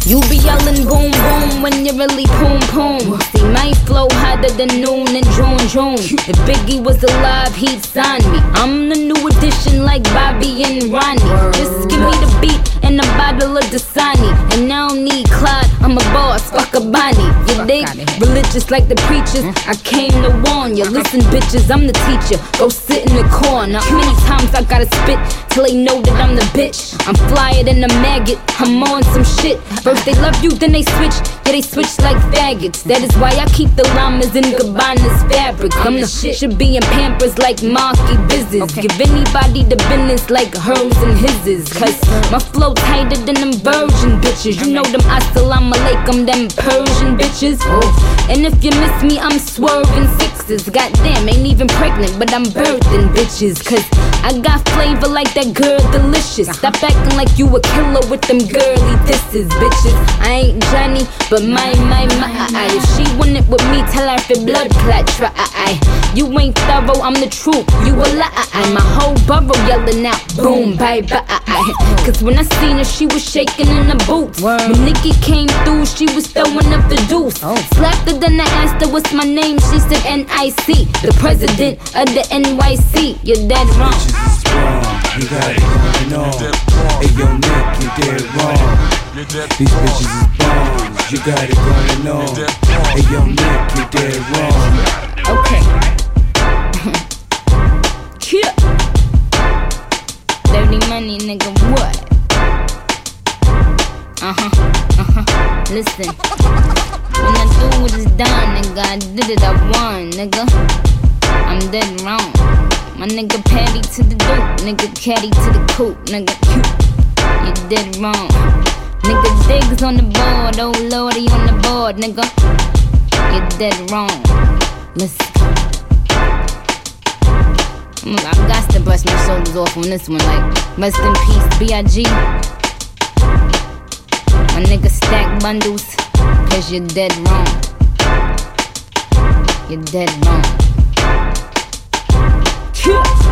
You be yelling boom boom when you really poom poom. See my flow hotter than noon and June. If Biggie was alive, he'd sign me. I'm the new edition like Bobby and Ronnie. Just give me the beat and a bottle of Dasani, and I don't need Clyde, I'm a boss, fuck a Bonnie. You dig? Religious like the preachers, I came to warn you. Listen bitches, I'm the teacher, go sit in the corner. Many times I gotta spit till they know that I'm the bitch. I'm flyer than a maggot, I'm on some shit. First they love you, then they switch, yeah they switch like faggots. That is why I keep the llamas in Gabbana's fabric. I'm the shit, should be in Pampers like Marky Bizzes. Give anybody the business like hers and his's. Cause my flow tighter than them virgin bitches. You know them assalamu alaikum, them Persian bitches. And if you miss me, I'm swerving sixes. Goddamn, ain't even pregnant, but I'm birthing bitches. Cause I got flavor like that girl delicious. Stop acting like you a killer with them girly disses, bitches. I ain't Johnny, but my. If she want it with me, tell her if it blood clot, try. You ain't thorough, I'm the truth, you a lie. My whole borough yelling out, boom, bye bye. Cause when I seen her, she was shaking in the boots. When Nicki came through, she was throwing up the deuce. Slapped her, then I asked her what's my name, she said N.I.C. The president of the NYC, you're dead wrong. You got it going on. Hey yo Nick, you're dead wrong. These bitches is bombs. You got it going on. Hey yo Nick, you're dead wrong. Okay. Yeah. Dirty money, nigga, what? Listen. When I do what is done, nigga, I did it, I won, nigga. I'm dead wrong. My nigga Patty to the dope, nigga caddy to the coop, nigga. You dead wrong. Nigga Diggs on the board, oh lordy on the board, nigga. You dead wrong. Listen. I got to brush my shoulders off on this one, like rest in peace, B.I.G. My nigga stack bundles, cause you're dead wrong. You're dead wrong.